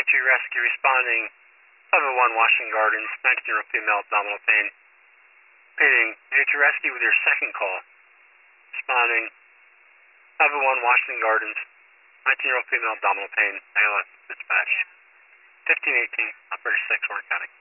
Rescue responding 501 Washington Gardens, 19-year-old female, abdominal pain. Repeating, Nature Rescue with your second call. Responding 501 Washington Gardens, 19-year-old female, abdominal pain. Dispatch 1518, Operator 6, Warren County.